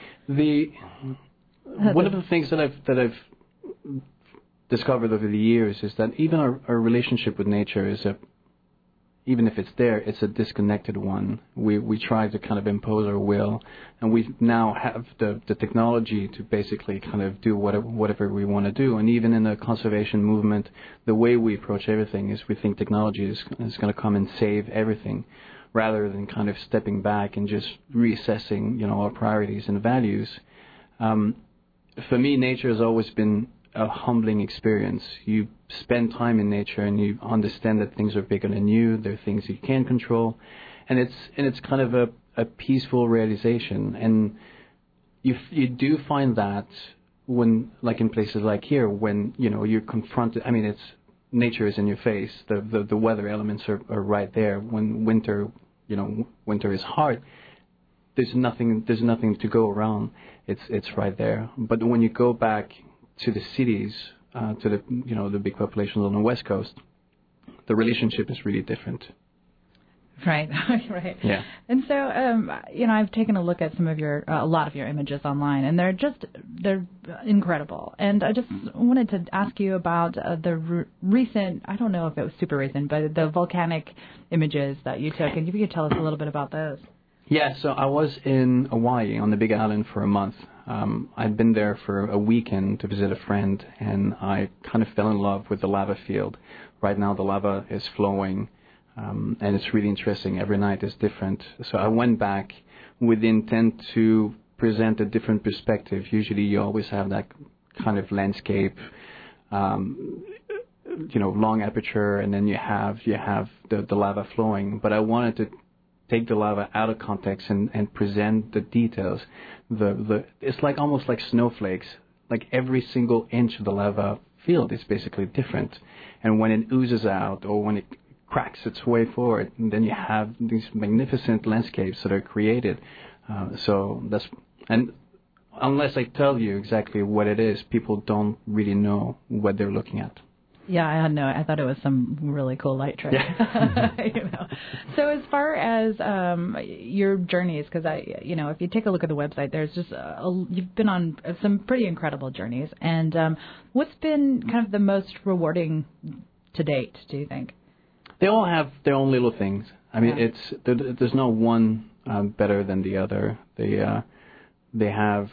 One of the things that I've discovered over the years is that even our relationship with nature is even if it's there, it's a disconnected one. We try to kind of impose our will, and we now have the technology to basically kind of do whatever we want to do. And even in the conservation movement, the way we approach everything is we think technology is going to come and save everything, rather than kind of stepping back and just reassessing, our priorities and values. For me, nature has always been a humbling experience. You spend time in nature and you understand that things are bigger than you. There are things you can't control, and it's kind of a peaceful realization. And you do find that when, like in places like here, when you're confronted. I mean, nature is in your face. The weather elements are right there. When winter is hard, there's nothing to go around. It's right there. But when you go back to the cities, to the big populations on the West Coast, the relationship is really different. Right, right. Yeah. And so, I've taken a look at a lot of your images online, and they're incredible. And I just wanted to ask you about the recent, I don't know if it was super recent, but the volcanic images that you took, and if you could tell us a little bit about those. Yeah, so I was in Hawaii on the Big Island for a month. I'd been there for a weekend to visit a friend, and I kind of fell in love with the lava field. Right now the lava is flowing, and it's really interesting. Every night is different. So I went back with the intent to present a different perspective. Usually you always have that kind of landscape, long aperture, and then you have the lava flowing. But I wanted to take the lava out of context and present the details. It's like almost like snowflakes. Like every single inch of the lava field is basically different. And when it oozes out or when it cracks its way forward, then you have these magnificent landscapes that are created. And unless I tell you exactly what it is, people don't really know what they're looking at. Yeah, I thought it was some really cool light trick. Yeah. So as far as your journeys, because if you take a look at the website, there's just you've been on some pretty incredible journeys. And what's been kind of the most rewarding to date, do you think? They all have their own little things. I mean, there's no one better than the other. They have,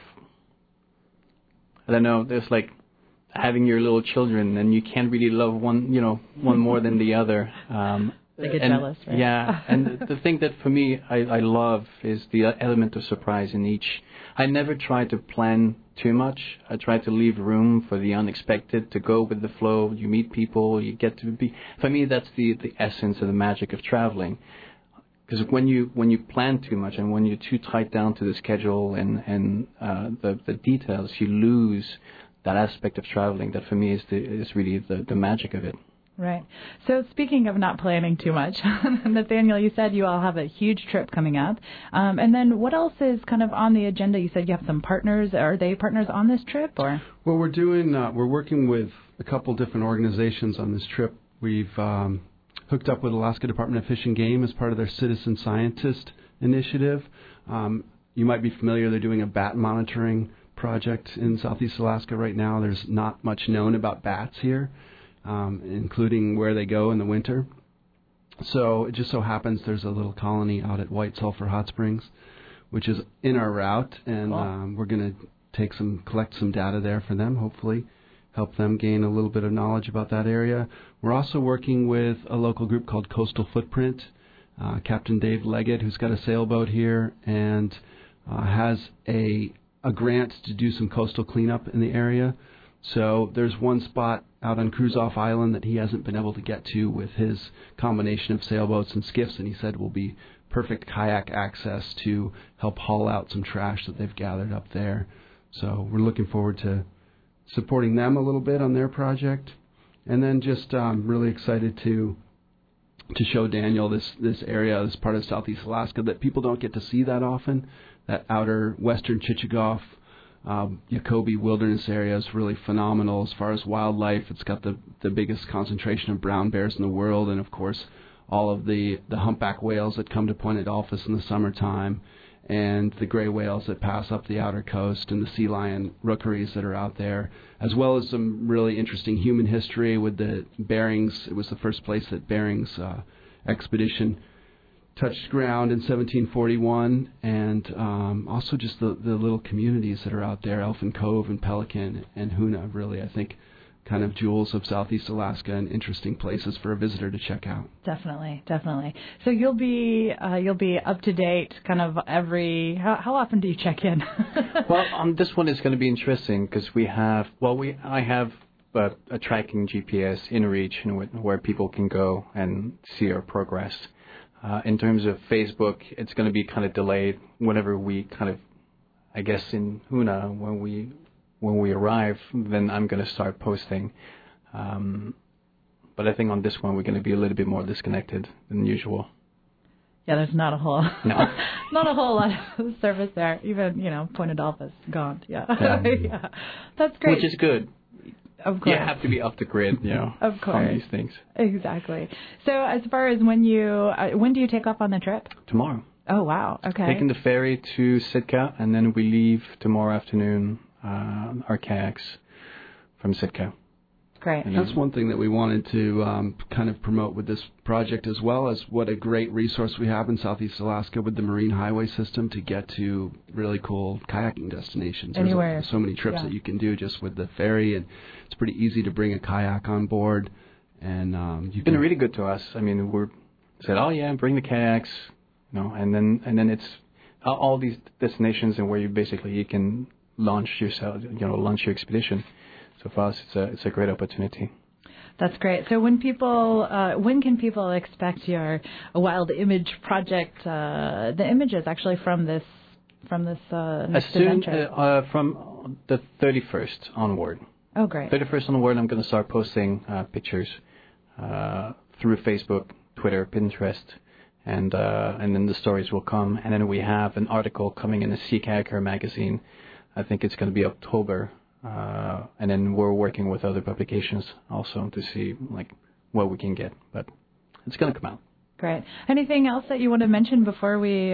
I don't know, there's like having your little children, and you can't really love one more than the other. They get jealous, right? Yeah, and the thing that for me I love is the element of surprise in each. I never try to plan too much. I try to leave room for the unexpected, to go with the flow. You meet people, you get to be. For me, that's the essence of the magic of traveling. Because when you plan too much and when you're too tight down to the schedule and the details, you lose that aspect of traveling that for me is really the magic of it. Right. So speaking of not planning too much, Nathaniel, you said you all have a huge trip coming up. And then what else is kind of on the agenda? You said you have some partners. Are they partners on this trip, or? Well, we're working with a couple different organizations on this trip. We've hooked up with Alaska Department of Fish and Game as part of their Citizen Scientist initiative. You might be familiar, they're doing a bat monitoring project in Southeast Alaska right now. There's not much known about bats here, including where they go in the winter. So it just so happens there's a little colony out at White Sulphur Hot Springs, which is in our route, and we're going to collect some data there for them, hopefully help them gain a little bit of knowledge about that area. We're also working with a local group called Coastal Footprint. Captain Dave Leggett, who's got a sailboat here and has a grant to do some coastal cleanup in the area. So there's one spot out on Cruzoff Island that he hasn't been able to get to with his combination of sailboats and skiffs, and he said will be perfect kayak access to help haul out some trash that they've gathered up there. So we're looking forward to supporting them a little bit on their project. And then just really excited to show Daniel this area, this part of Southeast Alaska that people don't get to see that often. That outer western Chichagof, Yacobi wilderness area is really phenomenal as far as wildlife. It's got the biggest concentration of brown bears in the world, and of course all of the humpback whales that come to Point Adolphus in the summertime, and the gray whales that pass up the outer coast, and the sea lion rookeries that are out there, as well as some really interesting human history with the Berings. It was the first place that Bering's expedition touched ground in 1741, and also just the little communities that are out there, Elfin Cove and Pelican and Hoonah, really, I think, kind of jewels of Southeast Alaska and interesting places for a visitor to check out. Definitely. So you'll be up to date kind of every, how often do you check in? Well, on this one is going to be interesting because I have a tracking GPS in reach where people can go and see our progress. In terms of Facebook, it's going to be kind of delayed whenever we kind of, I guess in Hoonah, when we arrive, then I'm going to start posting. But I think on this one, we're going to be a little bit more disconnected than usual. Yeah, there's not a whole lot of service there. Even, Point Adolphus, gone. Yeah. Yeah. That's great. Which is good. Of course. You have to be off the grid, of course. on these things. Exactly. So as far as when do you take off on the trip? Tomorrow. Oh, wow. Okay. Taking the ferry to Sitka, and then we leave tomorrow afternoon, our kayaks from Sitka. Great. And that's one thing that we wanted to kind of promote with this project, as well as what a great resource we have in Southeast Alaska with the Marine Highway System to get to really cool kayaking destinations. Anywhere. There's so many trips that you can do just with the ferry, and it's pretty easy to bring a kayak on board. And it's been really good to us. I mean, we said, oh yeah, bring the kayaks, and then it's all these destinations and where you can launch yourself, launch your expedition. So for us, it's a great opportunity. That's great. So when can people expect your Wild Image project? The images actually from this next adventure. From the 31st onward. Oh, great. 31st onward, I'm going to start posting pictures through Facebook, Twitter, Pinterest, and then the stories will come. And then we have an article coming in the Sea Kayaker magazine. I think it's going to be October. And then we're working with other publications also to see what we can get, but it's going to come out. Great. Anything else that you want to mention before we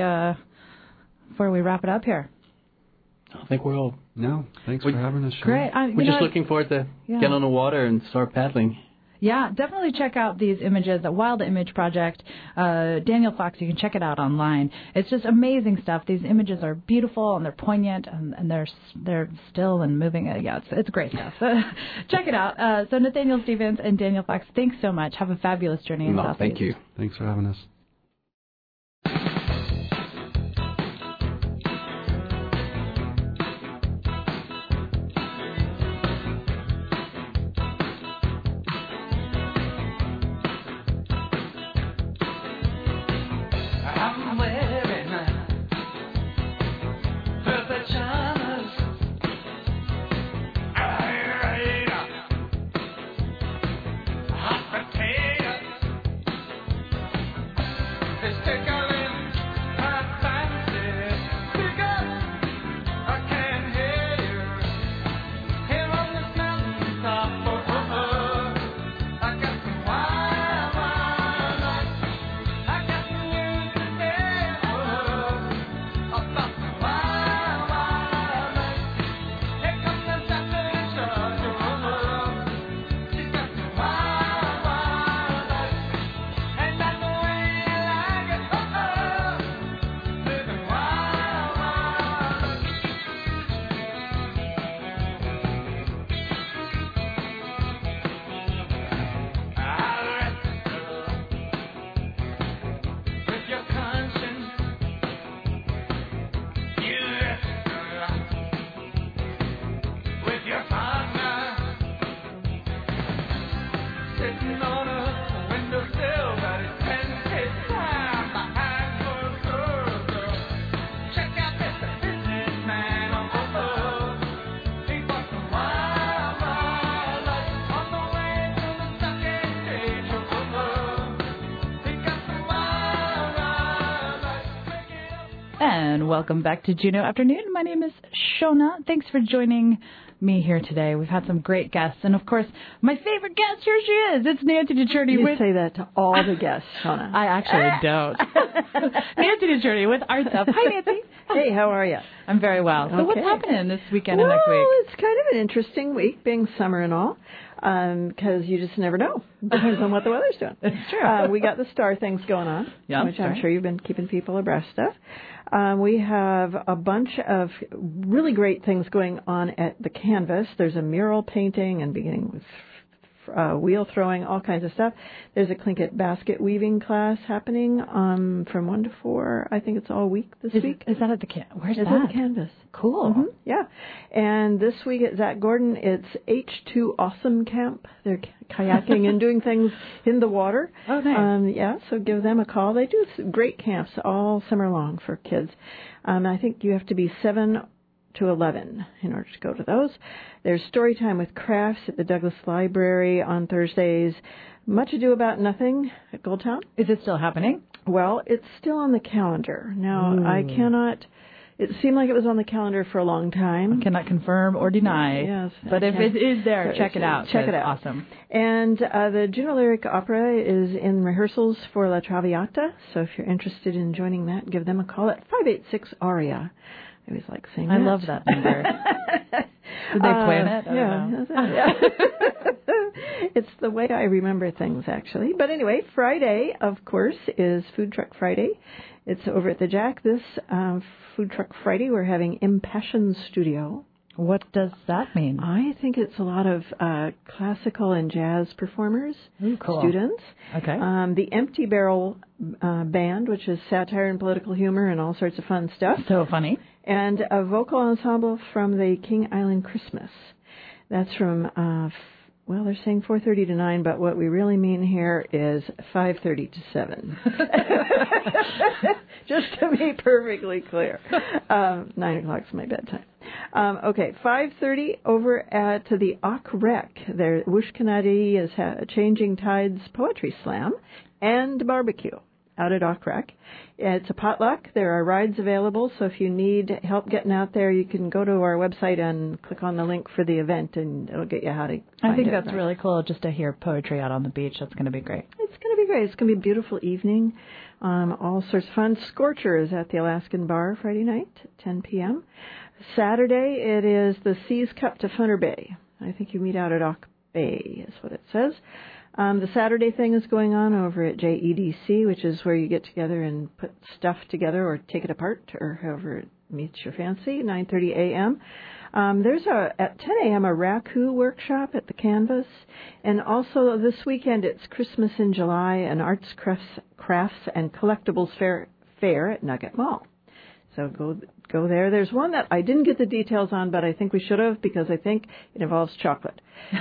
wrap it up here? I think we're all. No, thanks for having us. Sean. Great. We're just looking forward to get on the water and start paddling. Yeah, definitely check out these images, the Wild Image Project. Daniel Fox, you can check it out online. It's just amazing stuff. These images are beautiful and they're poignant and they're still and moving. Yeah, it's great stuff. So check it out. So Nathaniel Stevens and Daniel Fox, thanks so much. Have a fabulous journey in Southeast. Thank you. Thanks for having us. Hot potato. And welcome back to Juno Afternoon. My name is Shona. Thanks for joining me here today. We've had some great guests. And, of course, my favorite guest, here she is. It's Nancy DeCherny. You say that to all the guests, Shona. I actually don't. Nancy DeCherny with Arts Up. Hi, Nancy. Hey, how are you? I'm very well. So Okay. what's happening this weekend and next week? Well, it's kind of an interesting week, being summer and all, because you just never know. Depends on what the weather's doing. It's true. We got the star things going on, Yeah, which I'm sure. sure you've been keeping people abreast of. We have a bunch of really great things going on at the Canvas. There's a mural painting and beginning with wheel throwing, all kinds of stuff. There's a Tlingit basket weaving class happening from 1 to 4. I think it's all week this week. Is that at the Where's it's that? at the Canvas. Cool. Mm-hmm. Yeah. And this week at Zach Gordon, it's H2 Awesome Camp. They're kayaking and doing things in the water. Oh, nice. Yeah, so give them a call. They do great camps all summer long for kids. I think you have to be 7 to 11 in order to go to those. There's story time with crafts at the Douglas Library on Thursdays. Much Ado About Nothing at Goldtown. Is it still happening? Well, it's still on the calendar. Now, I cannot... It seemed like it was on the calendar for a long time. I cannot confirm or deny. Yes. But if it is there, check it out. Check it out. Awesome. And the Juno Lyric Opera is in rehearsals for La Traviata. So if you're interested in joining that, give them a call at 586-ARIA. I always like saying I that. love that number. Did they plan it? I don't know. Yeah. It's the way I remember things, actually. But anyway, Friday, of course, is Food Truck Friday. It's over at the Jack. This Food Truck Friday, we're having Impassioned Studio. What does that mean? I think it's a lot of classical and jazz performers, cool. students. Okay. The Empty Barrel Band, which is satire and political humor and all sorts of fun stuff. So funny. And a vocal ensemble from the King Island Christmas. That's from, well, they're saying 4:30 to 9, but what we really mean here is 5:30 to 7. Just to be perfectly clear. 9 o'clock's my bedtime. Okay, 5:30 over at the Ak Rec. There, Wishkanadi is Changing Tides Poetry Slam and barbecue out at Ak Rec. It's a potluck. There are rides available, so if you need help getting out there, you can go to our website and click on the link for the event, and it'll get you how to find I think it. that's really cool just to hear poetry out on the beach. That's going to be great. It's going to be great. It's going to be a beautiful evening. All sorts of fun. Scorcher is at the Alaskan Bar Friday night, 10 p.m. Saturday, it is the Seas Cup to Funner Bay. I think you meet out at Auk Bay, is what it says. The Saturday thing is going on over at JEDC, which is where you get together and put stuff together or take it apart, or however it meets your fancy, 9:30 a.m. There's at 10 a.m. a Raku workshop at the Canvas. And also this weekend, it's Christmas in July, an arts, crafts and collectibles fair at Nugget Mall. So go there. There's one that I didn't get the details on, but I think we should have, because I think it involves chocolate.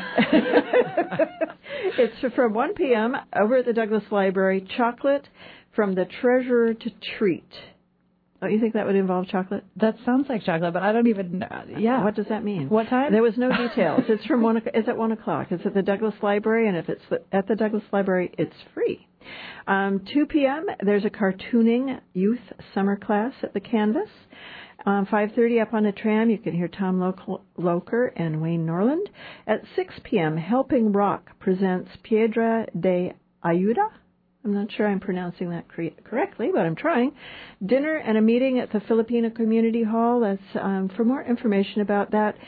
It's from 1 p.m. over at the Douglas Library. Chocolate from the treasurer to treat. Don't you think that would involve chocolate? That sounds like chocolate, but I don't even know. Yeah. What does that mean? What time? There was no details. It's from it's at 1 o'clock. It's at the Douglas Library, and if it's at the Douglas Library, it's free. 2 p.m., there's a cartooning youth summer class at the Canvas. 5:30 up on the tram, you can hear Tom Loker and Wayne Norland. At 6 p.m., Helping Rock presents Piedra de Ayuda. I'm not sure I'm pronouncing that correctly, but I'm trying. Dinner and a meeting at the Filipino Community Hall. That's for more information about that,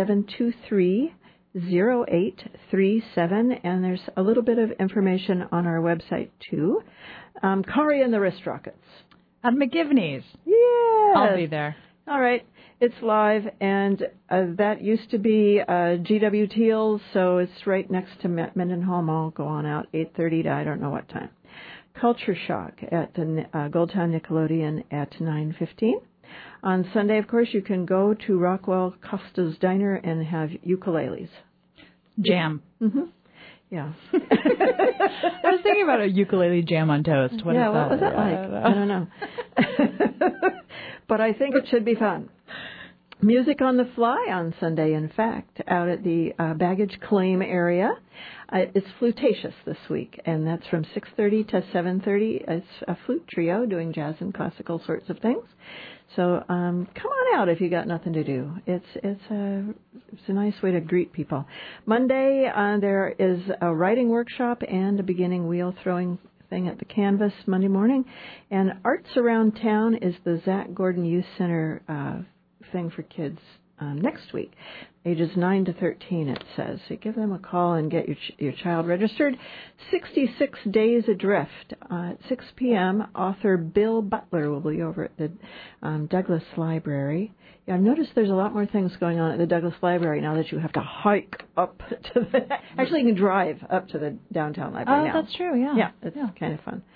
723-0837, and there's a little bit of information on our website, too. Kari and the Wrist Rockets. At McGivney's. Yeah. I'll be there. All right. It's live, and that used to be G.W. Teal's, so it's right next to Mendenhall Mall. Go on out, 8:30 to I don't know what time. Culture Shock at the Goldtown Nickelodeon at 9:15. On Sunday, of course, you can go to Rockwell Costa's Diner and have ukuleles. Jam. Mm-hmm. Yeah. I was thinking about a ukulele jam on toast. What was that like? I don't know. But I think it should be fun. Music on the fly on Sunday, in fact, out at the baggage claim area. It's Flutacious this week, and that's from 6:30 to 7:30. It's a flute trio doing jazz and classical sorts of things. So come on out if you got nothing to do. It's a nice way to greet people. Monday there is a writing workshop and a beginning wheel throwing thing at the Canvas Monday morning, and Arts Around Town is the Zach Gordon Youth Center thing for kids next week, ages 9 to 13, it says. So give them a call and get your child registered. 66 Days Adrift at 6 p.m. Author Bill Butler will be over at the Douglas Library. Yeah, I've noticed there's a lot more things going on at the Douglas Library now that you have to hike up to the... Actually, you can drive up to the downtown library now. Oh, that's true, yeah. Yeah, it's kind of fun.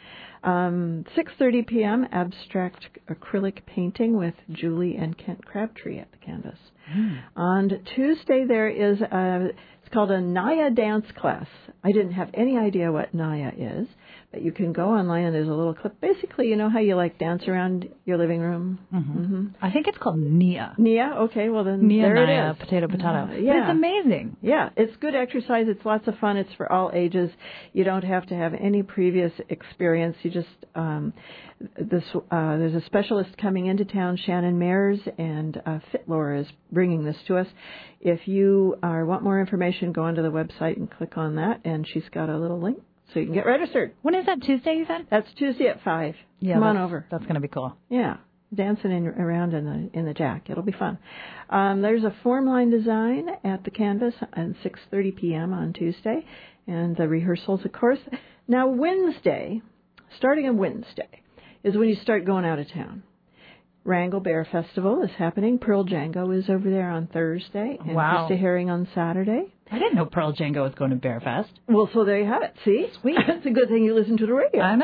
6:30 p.m. Abstract acrylic painting with Julie and Kent Crabtree at the Canvas. On Tuesday there is it's called a Naya dance class. I didn't have any idea what Naya is, but you can go online and there's a little clip. Basically, you know how you like dance around your living room? Mm-hmm. I think it's called Nia. Nia? Okay, well then Nia, there Naya, it is. Potato. Yeah. But it's amazing. Yeah, it's good exercise. It's lots of fun. It's for all ages. You don't have to have any previous experience. You just there's a specialist coming into town, Shannon Mayers, and Fitlore is bringing this to us. If you want more information, go onto the website and click on that, and she's got a little link so you can get registered. When is that, Tuesday, you said? That's Tuesday at 5. Yeah, come on over. That's going to be cool. Yeah, dancing around in the Jack. It'll be fun. There's a form line design at the Canvas at 6:30 p.m. on Tuesday, and the rehearsals, of course. Now, Wednesday, starting on Wednesday, is when you start going out of town. Wrangell Bear Festival is happening. Pearl Django is over there on Thursday, and Wow. Krista Herring on Saturday. I didn't know Pearl Django was going to Bear Fest. Well, so there you have it. See? Sweet. It's a good thing you listen to the radio. I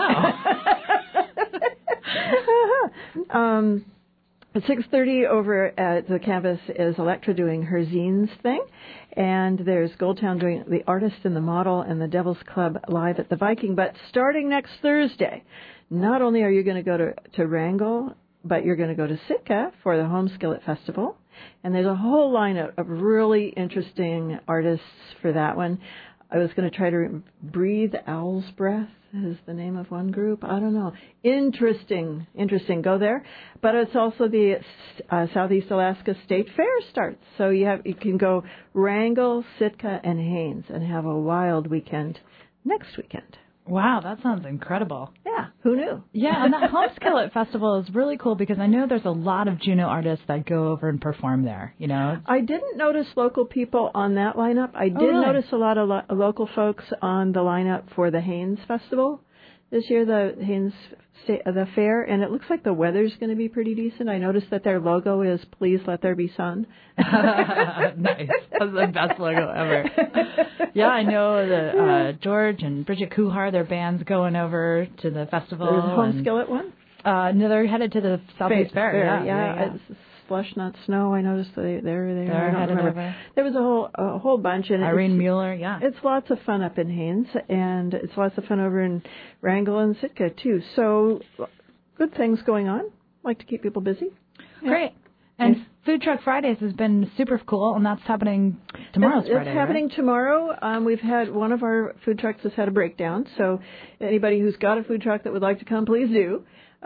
know. At 6:30 over at the Canvas is Electra doing her zines thing, and there's Goldtown doing The Artist and the Model and the Devil's Club live at the Viking. But starting next Thursday, not only are you going to go to Wrangell, but you're going to go to Sitka for the Home Skillet Festival. And there's a whole lineup of really interesting artists for that one. I was going to try to Breathe Owl's Breath is the name of one group. I don't know. Interesting. Go there. But it's also the Southeast Alaska State Fair starts. So you can go Wrangell, Sitka, and Haines and have a wild weekend next weekend. Wow, that sounds incredible. Yeah, who knew? Yeah, and that Home Skillet Festival is really cool because I know there's a lot of Juneau artists that go over and perform there, you know? I didn't notice local people on that lineup. I did notice a lot of local folks on the lineup for the Haines Festival this year, the Haines the fair, and it looks like the weather's going to be pretty decent. I noticed that their logo is "Please Let There Be Sun." Nice. That's the best logo ever. Yeah, I know that George and Bridget Kuhar, their band's going over to the festival. There's a Home Skillet one? No, they're headed to the Southeast Fair. Yeah. It's slush, not snow. I noticed they're headed over. There was a whole bunch. And Irene Mueller, yeah. It's lots of fun up in Haines, and it's lots of fun over in Wrangell and Sitka, too. So good things going on. Like to keep people busy. Yeah. Great. And Food Truck Fridays has been super cool, and that's happening tomorrow's Friday, It's happening right? tomorrow. We've had one of our food trucks has had a breakdown, so anybody who's got a food truck that would like to come, please do.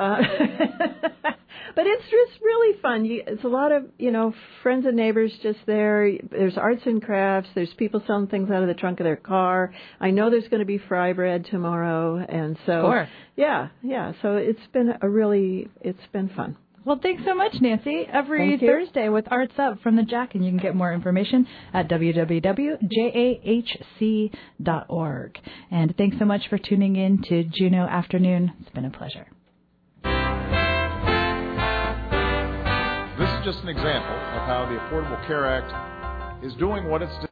But it's just really fun. It's a lot of, friends and neighbors just there. There's arts and crafts. There's people selling things out of the trunk of their car. I know there's going to be fry bread tomorrow. And so, sure. Yeah. So it's been fun. Well, thanks so much, Nancy. Every Thursday with Arts Up from the Jack, and you can get more information at www.jahc.org. And thanks so much for tuning in to Juneau Afternoon. It's been a pleasure. This is just an example of how the Affordable Care Act is doing what it's